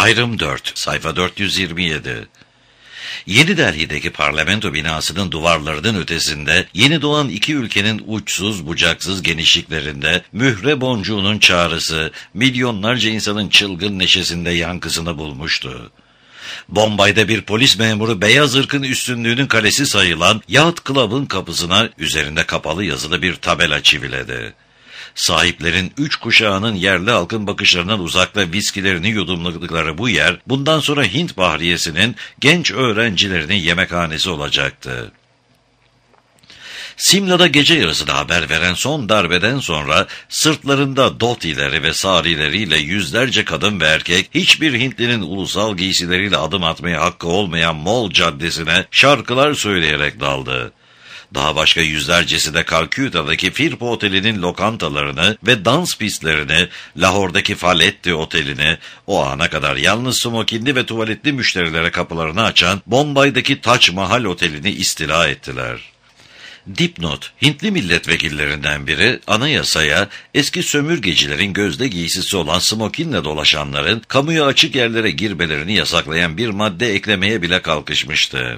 Ayrım 4, sayfa 427. Yeni Delhi'deki parlamento binasının duvarlarının ötesinde, yeni doğan iki ülkenin uçsuz bucaksız genişliklerinde, mühre boncuğunun çağrısı, milyonlarca insanın çılgın neşesinde yankısını bulmuştu. Bombay'da bir polis memuru beyaz ırkın üstünlüğünün kalesi sayılan Yacht Club'ın kapısına üzerinde kapalı yazılı bir tabela çiviledi. Sahiplerin 3 kuşağının yerli halkın bakışlarından uzakta viskilerini yudumladıkları bu yer, bundan sonra Hint Bahriyesi'nin genç öğrencilerinin yemekhanesi olacaktı. Simla'da gece yarısında haber veren son darbeden sonra sırtlarında dotileri ve sarileriyle yüzlerce kadın ve erkek hiçbir Hintlinin ulusal giysileriyle adım atmaya hakkı olmayan Mall Caddesi'ne şarkılar söyleyerek daldı. Daha başka yüzlercesi de Kalküta'daki Firpa Oteli'nin lokantalarını ve dans pistlerini, Lahor'daki Faletti Oteli'ni, o ana kadar yalnız smokinli ve tuvaletli müşterilere kapılarını açan Bombay'daki Taç Mahal Oteli'ni istila ettiler. Dipnot, Hintli milletvekillerinden biri anayasaya eski sömürgecilerin gözde giysisi olan smokinle dolaşanların kamuya açık yerlere girmelerini yasaklayan bir madde eklemeye bile kalkışmıştı.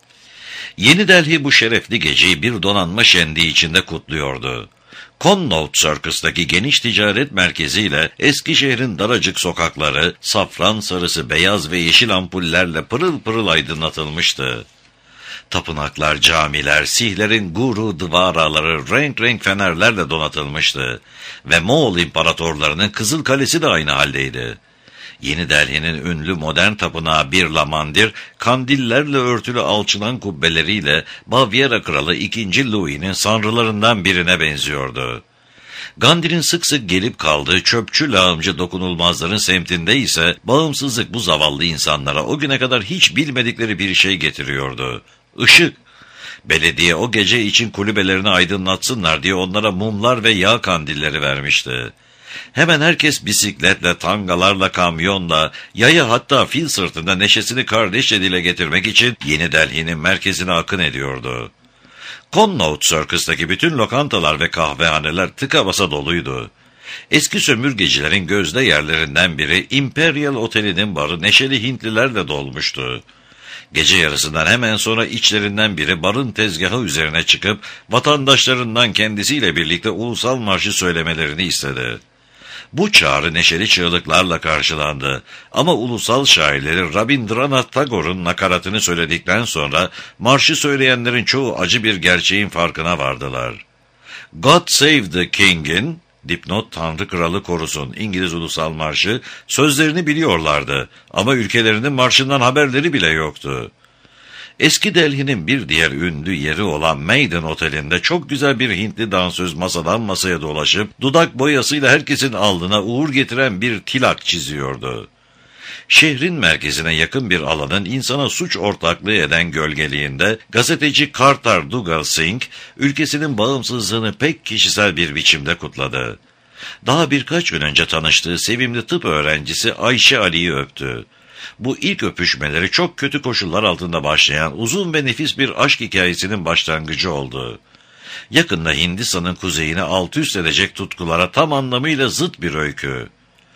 Yeni Delhi bu şerefli geceyi bir donanma şenliği içinde kutluyordu. Connaught Circus'taki geniş ticaret merkeziyle Eskişehir'in daracık sokakları safran sarısı, beyaz ve yeşil ampullerle pırıl pırıl aydınlatılmıştı. Tapınaklar, camiler, Sihlerin guru dıvaraları renk renk fenerlerle donatılmıştı ve Moğol imparatorlarının Kızıl Kalesi de aynı haldeydi. Yeni Delhi'nin ünlü modern tapınağı Birla Mandir, kandillerle örtülü alçılan kubbeleriyle Bavyera Kralı 2. Louis'nin sanrılarından birine benziyordu. Gandhi'nin sık sık gelip kaldığı çöpçü lağımcı dokunulmazların semtinde ise bağımsızlık bu zavallı insanlara o güne kadar hiç bilmedikleri bir şey getiriyordu. Işık. Belediye o gece için kulübelerini aydınlatsınlar diye onlara mumlar ve yağ kandilleri vermişti. Hemen herkes bisikletle, tangalarla, kamyonla, yaya hatta fil sırtında neşesini kardeşçe dile getirmek için Yeni Delhi'nin merkezine akın ediyordu. Connaught Circus'taki bütün lokantalar ve kahvehaneler tıka basa doluydu. Eski sömürgecilerin gözde yerlerinden biri Imperial Oteli'nin barı neşeli Hintlilerle dolmuştu. Gece yarısından hemen sonra içlerinden biri barın tezgahı üzerine çıkıp vatandaşlarından kendisiyle birlikte ulusal marşı söylemelerini istedi. Bu çağrı neşeli çığlıklarla karşılandı ama ulusal şairleri Rabindranath Tagore'un nakaratını söyledikten sonra marşı söyleyenlerin çoğu acı bir gerçeğin farkına vardılar. God Save the King'in, dipnot Tanrı Kralı korusun İngiliz ulusal marşı, sözlerini biliyorlardı ama ülkelerinin marşından haberleri bile yoktu. Eski Delhi'nin bir diğer ünlü yeri olan Maiden Oteli'nde çok güzel bir Hintli dansöz masadan masaya dolaşıp dudak boyasıyla herkesin alnına uğur getiren bir tilak çiziyordu. Şehrin merkezine yakın bir alanın insana suç ortaklığı eden gölgeliğinde gazeteci Kartar Dugal Singh ülkesinin bağımsızlığını pek kişisel bir biçimde kutladı. Daha birkaç gün önce tanıştığı sevimli tıp öğrencisi Ayşe Ali'yi öptü. Bu ilk öpüşmeleri çok kötü koşullar altında başlayan uzun ve nefis bir aşk hikayesinin başlangıcı oldu. Yakında Hindistan'ın kuzeyini alt üst edecek tutkulara tam anlamıyla zıt bir öykü.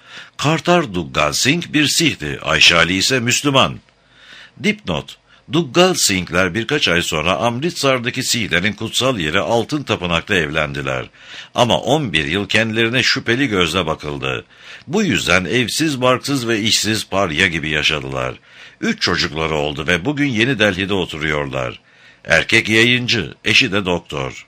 Kartar Duggal Singh bir Sih'ti, Ayşe Ali ise Müslüman. Dipnot, Duggal Singh'ler birkaç ay sonra Amritsar'daki Sih'lerin kutsal yeri Altın Tapınak'ta evlendiler. Ama 11 yıl kendilerine şüpheli gözle bakıldı. Bu yüzden evsiz, barksız ve işsiz parya gibi yaşadılar. 3 çocukları oldu ve bugün Yeni Delhi'de oturuyorlar. Erkek yayıncı, eşi de doktor.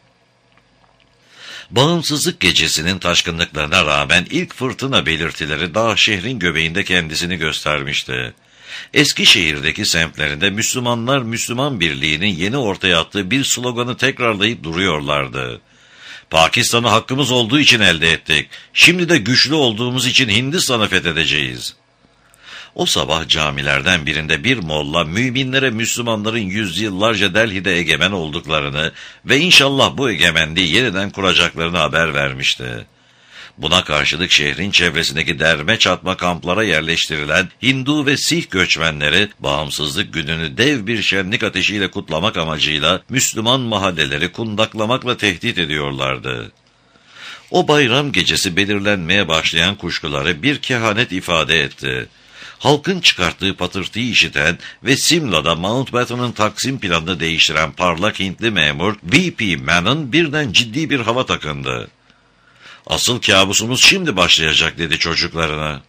Bağımsızlık gecesinin taşkınlıklarına rağmen ilk fırtına belirtileri daha şehrin göbeğinde kendisini göstermişti. Eskişehir'deki semtlerinde Müslümanlar Müslüman Birliği'nin yeni ortaya attığı bir sloganı tekrarlayıp duruyorlardı. Pakistan'ı hakkımız olduğu için elde ettik. Şimdi de güçlü olduğumuz için Hindistan'ı fethedeceğiz. O sabah camilerden birinde bir molla müminlere Müslümanların yüzyıllarca Delhi'de egemen olduklarını ve inşallah bu egemenliği yeniden kuracaklarını haber vermişti. Buna karşılık şehrin çevresindeki derme çatma kamplara yerleştirilen Hindu ve Sih göçmenleri bağımsızlık gününü dev bir şenlik ateşiyle kutlamak amacıyla Müslüman mahalleleri kundaklamakla tehdit ediyorlardı. O bayram gecesi belirlenmeye başlayan kuşkuları bir kehanet ifade etti. Halkın çıkarttığı patırtıyı işiten ve Simla'da Mountbatten'ın taksim planını değiştiren parlak Hintli memur V.P. Mann birden ciddi bir hava takındı. "Asıl kabusumuz şimdi başlayacak," dedi çocuklarına.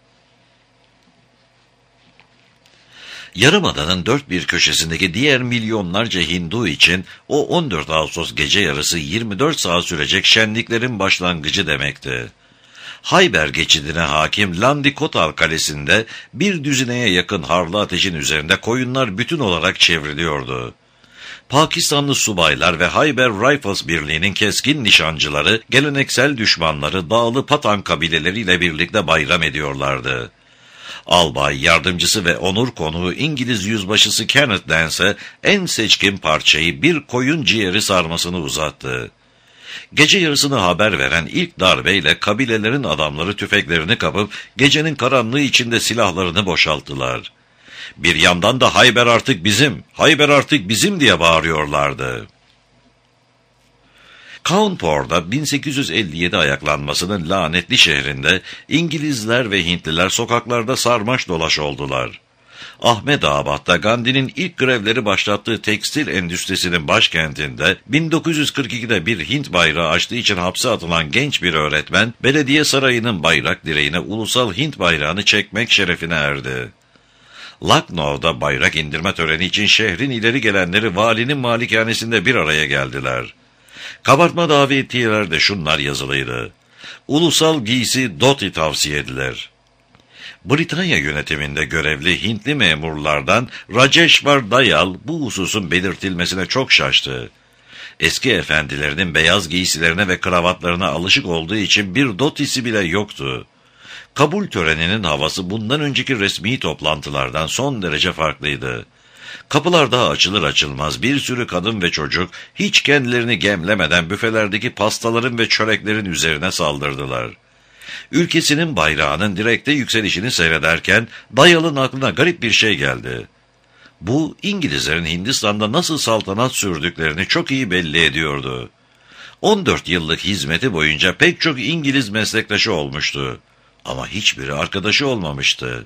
Yarımada'nın dört bir köşesindeki diğer milyonlarca Hindu için o 14 Ağustos gece yarısı 24 saat sürecek şenliklerin başlangıcı demekti. Hayber geçidine hakim Landi Kotal Kalesi'nde bir düzineye yakın harlı ateşin üzerinde koyunlar bütün olarak çevriliyordu. Pakistanlı subaylar ve Hayber Rifles Birliği'nin keskin nişancıları geleneksel düşmanları Dağlı Patan kabileleriyle birlikte bayram ediyorlardı. Albay, yardımcısı ve onur konuğu İngiliz yüzbaşısı Kenneth Dance en seçkin parçayı bir koyun ciğeri sarmasını uzattı. Gece yarısını haber veren ilk darbeyle kabilelerin adamları tüfeklerini kapıp gecenin karanlığı içinde silahlarını boşalttılar. Bir yandan da "Hayber artık bizim, Hayber artık bizim" diye bağırıyorlardı. Cawnpor'da 1857 ayaklanmasının lanetli şehrinde İngilizler ve Hintliler sokaklarda sarmaş dolaş oldular. Ahmedabad'da Gandhi'nin ilk grevleri başlattığı tekstil endüstrisinin başkentinde 1942'de bir Hint bayrağı açtığı için hapse atılan genç bir öğretmen, belediye sarayının bayrak direğine ulusal Hint bayrağını çekmek şerefine erdi. Lucknow'da bayrak indirme töreni için şehrin ileri gelenleri valinin malikanesinde bir araya geldiler. Kabartma davetiyelerde şunlar yazılıydı: "Ulusal giysi dhoti tavsiye edilir." Britanya yönetiminde görevli Hintli memurlardan Rajeshwar Dayal bu hususun belirtilmesine çok şaştı. Eski efendilerinin beyaz giysilerine ve kravatlarına alışık olduğu için bir dhotisi bile yoktu. Kabul töreninin havası bundan önceki resmi toplantılardan son derece farklıydı. Kapılar daha açılır açılmaz bir sürü kadın ve çocuk hiç kendilerini gemlemeden büfelerdeki pastaların ve çöreklerin üzerine saldırdılar. Ülkesinin bayrağının direkte yükselişini seyrederken Dayal'ın aklına garip bir şey geldi. Bu, İngilizlerin Hindistan'da nasıl saltanat sürdüklerini çok iyi belli ediyordu. 14 yıllık hizmeti boyunca pek çok İngiliz meslektaşı olmuştu. Ama hiçbiri arkadaşı olmamıştı.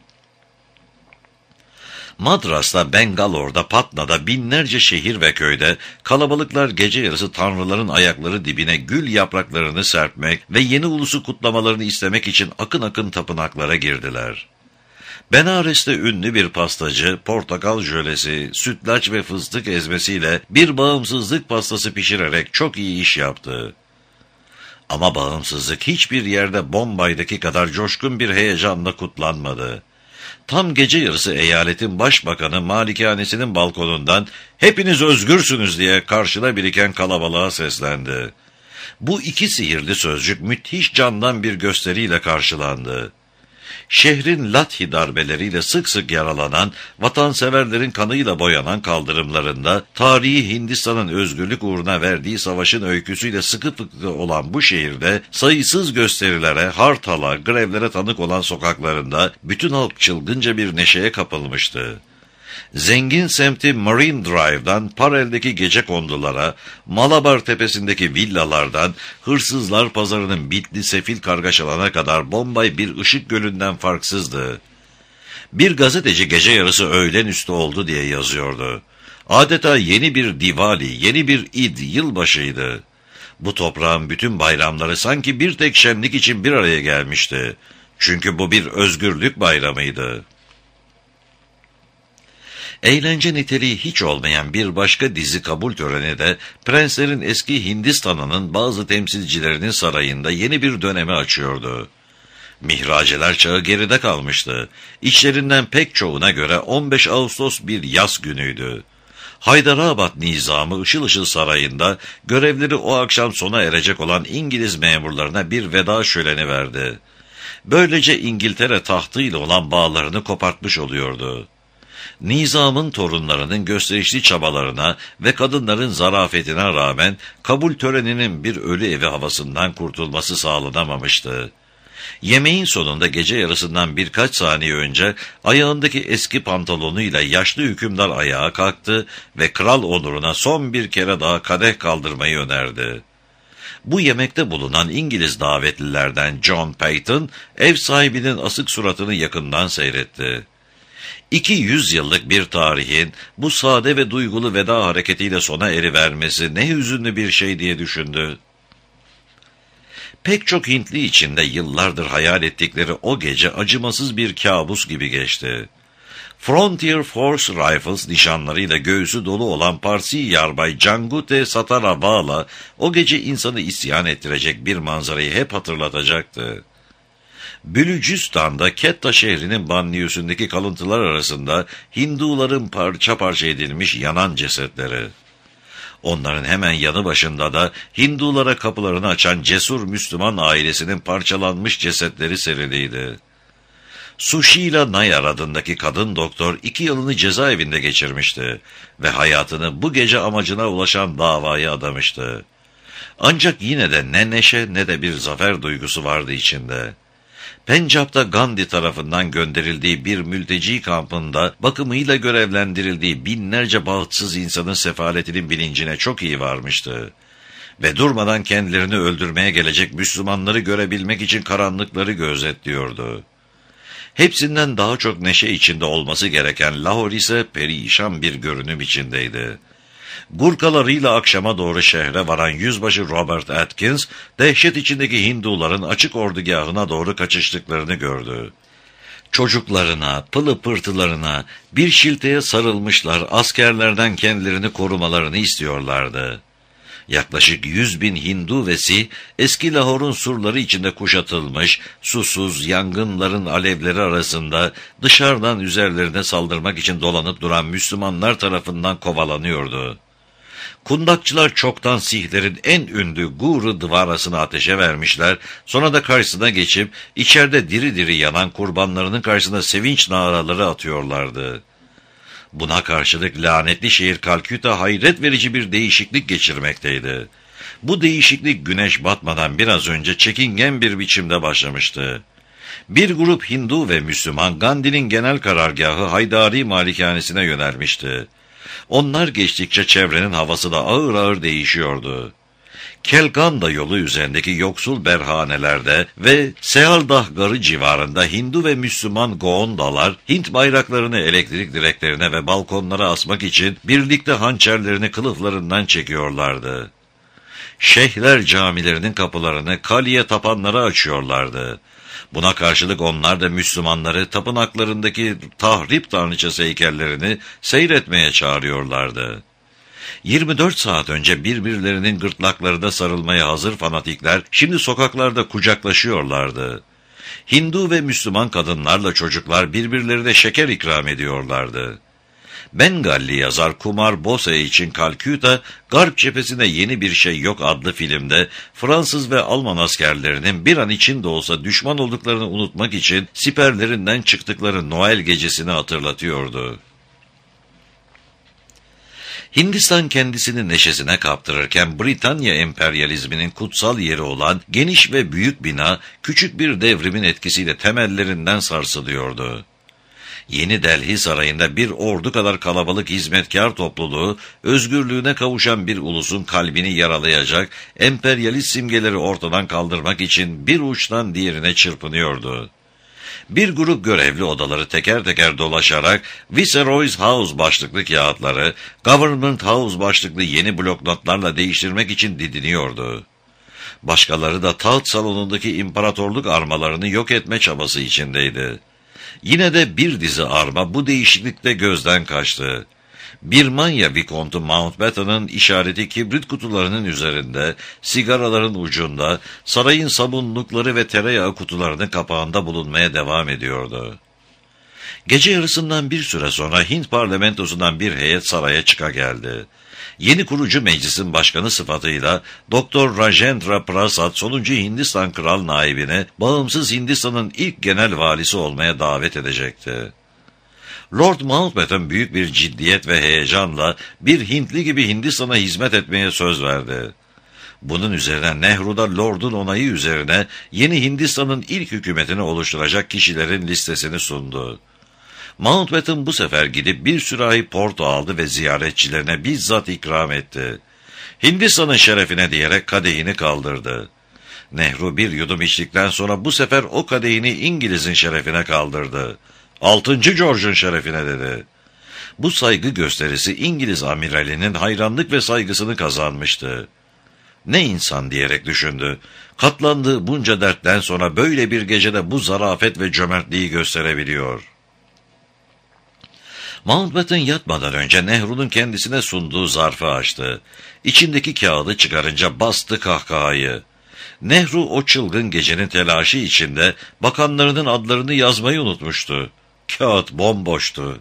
Madras'ta, Bengalore'da, Patna'da, binlerce şehir ve köyde kalabalıklar gece yarısı tanrıların ayakları dibine gül yapraklarını serpmek ve yeni ulusu kutlamalarını istemek için akın akın tapınaklara girdiler. Benares'te ünlü bir pastacı, portakal jölesi, sütlaç ve fıstık ezmesiyle bir bağımsızlık pastası pişirerek çok iyi iş yaptı. Ama bağımsızlık hiçbir yerde Bombay'daki kadar coşkun bir heyecanla kutlanmadı. Tam gece yarısı eyaletin başbakanı malikanesinin balkonundan "Hepiniz özgürsünüz" diye karşıda biriken kalabalığa seslendi. Bu iki sihirli sözcük müthiş candan bir gösteriyle karşılandı. Şehrin Lathi darbeleriyle sık sık yaralanan, vatanseverlerin kanıyla boyanan kaldırımlarında, tarihi Hindistan'ın özgürlük uğruna verdiği savaşın öyküsüyle sıkı fıkı olan bu şehirde, sayısız gösterilere, hartala, grevlere tanık olan sokaklarında, bütün halk çılgınca bir neşeye kapılmıştı. Zengin semti Marine Drive'dan Parel'deki gecekondulara, Malabar tepesindeki villalardan, hırsızlar pazarının bitli sefil kargaşalarına kadar Bombay bir ışık gölünden farksızdı. Bir gazeteci gece yarısı öğlen üstü oldu diye yazıyordu. Adeta yeni bir Diwali, yeni bir İd, yılbaşıydı. Bu toprağın bütün bayramları sanki bir tek şenlik için bir araya gelmişti. Çünkü bu bir özgürlük bayramıydı. Eğlence niteliği hiç olmayan bir başka dizi kabul töreni de prenslerin eski Hindistan'ının bazı temsilcilerinin sarayında yeni bir dönemi açıyordu. Mihraceler çağı geride kalmıştı. İçlerinden pek çoğuna göre 15 Ağustos bir yaz günüydü. Haydarabad nizamı ışıl ışıl sarayında görevleri o akşam sona erecek olan İngiliz memurlarına bir veda şöleni verdi. Böylece İngiltere tahtıyla olan bağlarını kopartmış oluyordu. Nizamın torunlarının gösterişli çabalarına ve kadınların zarafetine rağmen kabul töreninin bir ölü evi havasından kurtulması sağlanamamıştı. Yemeğin sonunda gece yarısından birkaç saniye önce ayağındaki eski pantolonuyla yaşlı hükümdar ayağa kalktı ve kral onuruna son bir kere daha kadeh kaldırmayı önerdi. Bu yemekte bulunan İngiliz davetlilerden John Peyton, ev sahibinin asık suratını yakından seyretti. 200 yıllık bir tarihin bu sade ve duygulu veda hareketiyle sona erivermesi ne hüzünlü bir şey diye düşündü. Pek çok Hintli içinde yıllardır hayal ettikleri o gece acımasız bir kabus gibi geçti. Frontier Force Rifles nişanlarıyla göğsü dolu olan Parsi yarbay Cangute Sataravala o gece insanı isyan ettirecek bir manzarayı hep hatırlatacaktı. Bülücistan'da Ketta şehrinin banliyösündeki kalıntılar arasında Hinduların parça parça edilmiş yanan cesetleri. Onların hemen yanı başında da Hindulara kapılarını açan cesur Müslüman ailesinin parçalanmış cesetleri seriliydi. Sushila Nayar adındaki kadın doktor 2 yılını cezaevinde geçirmişti ve hayatını bu gece amacına ulaşan davaya adamıştı. Ancak yine de ne neşe ne de bir zafer duygusu vardı içinde. Pencap'ta Gandhi tarafından gönderildiği bir mülteci kampında bakımıyla görevlendirildiği binlerce bahtsız insanın sefaletinin bilincine çok iyi varmıştı. Ve durmadan kendilerini öldürmeye gelecek Müslümanları görebilmek için karanlıkları gözetliyordu. Hepsinden daha çok neşe içinde olması gereken Lahore ise perişan bir görünüm içindeydi. Gurkalarıyla akşama doğru şehre varan yüzbaşı Robert Atkins, dehşet içindeki Hinduların açık ordugahına doğru kaçıştıklarını gördü. Çocuklarına, pılı pırtılarına, bir şilteye sarılmışlar, askerlerden kendilerini korumalarını istiyorlardı. Yaklaşık 100.000 Hindu ve Sih, eski Lahor'un surları içinde kuşatılmış, susuz yangınların alevleri arasında dışarıdan üzerlerine saldırmak için dolanıp duran Müslümanlar tarafından kovalanıyordu. Kundakçılar çoktan Sihlerin en ünlü Guru Dvarası'nı ateşe vermişler, sonra da karşısına geçip içeride diri diri yanan kurbanlarının karşısına sevinç naraları atıyorlardı. Buna karşılık lanetli şehir Kalküta hayret verici bir değişiklik geçirmekteydi. Bu değişiklik güneş batmadan biraz önce çekingen bir biçimde başlamıştı. Bir grup Hindu ve Müslüman Gandhi'nin genel karargahı Haydari malikanesine yönelmişti. Onlar geçtikçe çevrenin havası da ağır ağır değişiyordu. Kelganda yolu üzerindeki yoksul berhanelerde ve Sealdah Garı civarında Hindu ve Müslüman Goondalar Hint bayraklarını elektrik direklerine ve balkonlara asmak için birlikte hançerlerini kılıflarından çekiyorlardı. Şeyhler camilerinin kapılarını Kaliye tapanlara açıyorlardı. Buna karşılık onlar da Müslümanları tapınaklarındaki tahrip tanrıçası heykellerini seyretmeye çağırıyorlardı. 24 saat önce birbirlerinin gırtlaklarına sarılmaya hazır fanatikler şimdi sokaklarda kucaklaşıyorlardı. Hindu ve Müslüman kadınlarla çocuklar birbirlerine şeker ikram ediyorlardı. Bengalli yazar Kumar Bose için Kalküta, Garp cephesinde yeni bir şey yok adlı filmde Fransız ve Alman askerlerinin bir an için de olsa düşman olduklarını unutmak için siperlerinden çıktıkları Noel gecesini hatırlatıyordu. Hindistan kendisini neşesine kaptırırken Britanya emperyalizminin kutsal yeri olan geniş ve büyük bina küçük bir devrimin etkisiyle temellerinden sarsılıyordu. Yeni Delhi sarayında bir ordu kadar kalabalık hizmetkar topluluğu, özgürlüğüne kavuşan bir ulusun kalbini yaralayacak emperyalist simgeleri ortadan kaldırmak için bir uçtan diğerine çırpınıyordu. Bir grup görevli odaları teker teker dolaşarak Viceroy's House başlıklı kağıtları, Government House başlıklı yeni bloknotlarla değiştirmek için didiniyordu. Başkaları da taht salonundaki imparatorluk armalarını yok etme çabası içindeydi. Yine de bir dizi arma bu değişiklikte gözden kaçtı. Birmanya Vikontu Mountbatten'ın işareti kibrit kutularının üzerinde, sigaraların ucunda, sarayın sabunlukları ve tereyağı kutularının kapağında bulunmaya devam ediyordu. Gece yarısından bir süre sonra Hint parlamentosundan bir heyet saraya çıka geldi. Yeni kurucu meclisin başkanı sıfatıyla Dr. Rajendra Prasad sonuncu Hindistan kral naibini bağımsız Hindistan'ın ilk genel valisi olmaya davet edecekti. Lord Mountbatten büyük bir ciddiyet ve heyecanla bir Hintli gibi Hindistan'a hizmet etmeye söz verdi. Bunun üzerine Nehru da Lord'un onayı üzerine yeni Hindistan'ın ilk hükümetini oluşturacak kişilerin listesini sundu. Mountbatten bu sefer gidip bir sürahi porto aldı ve ziyaretçilerine bizzat ikram etti. Hindistan'ın şerefine diyerek kadehini kaldırdı. Nehru bir yudum içtikten sonra bu sefer o kadehini İngiliz'in şerefine kaldırdı. 6. George'un şerefine dedi. Bu saygı gösterisi İngiliz amiralinin hayranlık ve saygısını kazanmıştı. Ne insan diyerek düşündü. Katlandığı bunca dertten sonra böyle bir gecede bu zarafet ve cömertliği gösterebiliyor. Mountbatten yatmadan önce Nehru'nun kendisine sunduğu zarfı açtı. İçindeki kağıdı çıkarınca bastı kahkahayı. Nehru o çılgın gecenin telaşı içinde bakanlarının adlarını yazmayı unutmuştu. Kağıt bomboştu.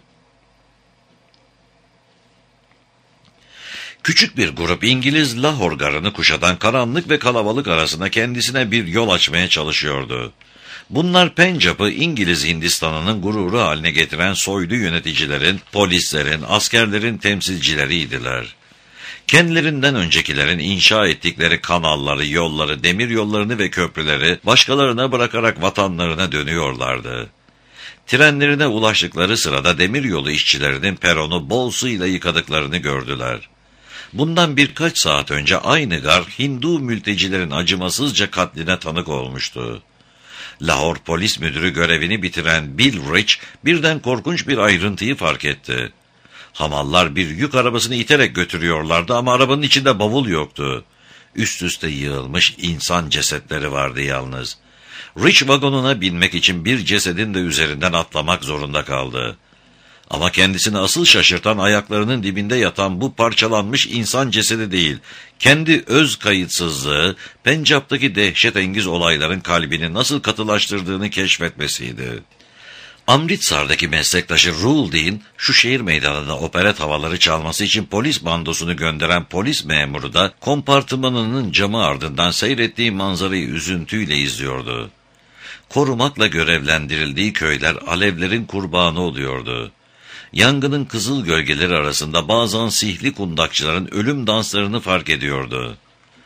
Küçük bir grup İngiliz Lahore garını kuşatan karanlık ve kalabalık arasında kendisine bir yol açmaya çalışıyordu. Bunlar Pencap'ı İngiliz Hindistan'ının gururu haline getiren soylu yöneticilerin, polislerin, askerlerin temsilcileriydiler. Kendilerinden öncekilerin inşa ettikleri kanalları, yolları, demiryollarını ve köprüleri başkalarına bırakarak vatanlarına dönüyorlardı. Trenlerine ulaştıkları sırada demiryolu işçilerinin peronu bol suyla yıkadıklarını gördüler. Bundan birkaç saat önce aynı gar Hindu mültecilerin acımasızca katline tanık olmuştu. Lahore polis müdürü görevini bitiren Bill Rich birden korkunç bir ayrıntıyı fark etti. Hamallar bir yük arabasını iterek götürüyorlardı ama arabanın içinde bavul yoktu. Üst üste yığılmış insan cesetleri vardı yalnız. Rich vagonuna binmek için bir cesedin de üzerinden atlamak zorunda kaldı. Ama kendisini asıl şaşırtan ayaklarının dibinde yatan bu parçalanmış insan cesedi değil, kendi öz kayıtsızlığı, Pencap'taki dehşetengiz olayların kalbini nasıl katılaştırdığını keşfetmesiydi. Amritsar'daki meslektaşı Ruldin, şu şehir meydanında operet havaları çalması için polis bandosunu gönderen polis memuru da kompartımanının camı ardından seyrettiği manzarayı üzüntüyle izliyordu. Korumakla görevlendirildiği köyler alevlerin kurbanı oluyordu. Yangının kızıl gölgeleri arasında bazen sihli kundakçıların ölüm danslarını fark ediyordu.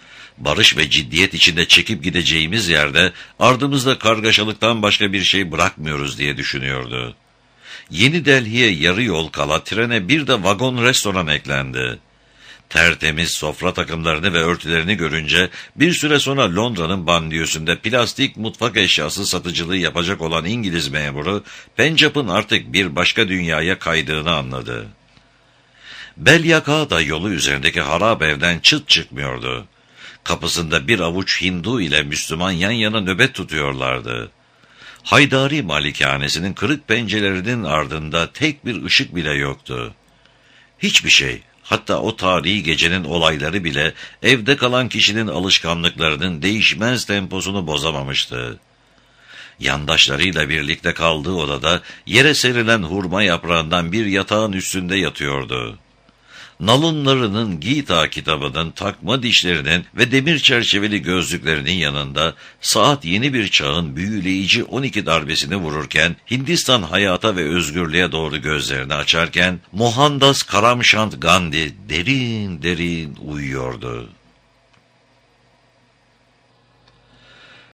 Barış ve ciddiyet içinde çekip gideceğimiz yerde ardımızda kargaşalıktan başka bir şey bırakmıyoruz diye düşünüyordu. Yeni Delhi'ye yarı yol kala trene bir de vagon restoran eklendi. Tertemiz sofra takımlarını ve örtülerini görünce bir süre sonra Londra'nın banliyösünde plastik mutfak eşyası satıcılığı yapacak olan İngiliz memuru Pencap'ın artık bir başka dünyaya kaydığını anladı. Belyaka da yolu üzerindeki harap evden çıt çıkmıyordu. Kapısında bir avuç Hindu ile Müslüman yan yana nöbet tutuyorlardı. Haydari malikanesinin kırık pencerelerinin ardında tek bir ışık bile yoktu. Hiçbir şey, hatta o tarihi gecenin olayları bile evde kalan kişinin alışkanlıklarının değişmez temposunu bozamamıştı. Yandaşlarıyla birlikte kaldığı odada yere serilen hurma yaprağından bir yatağın üstünde yatıyordu. Nalınlarının Gita kitabının, takma dişlerinin ve demir çerçeveli gözlüklerinin yanında saat yeni bir çağın büyüleyici 12 darbesini vururken, Hindistan hayata ve özgürlüğe doğru gözlerini açarken, Mohandas Karamchand Gandhi derin derin uyuyordu.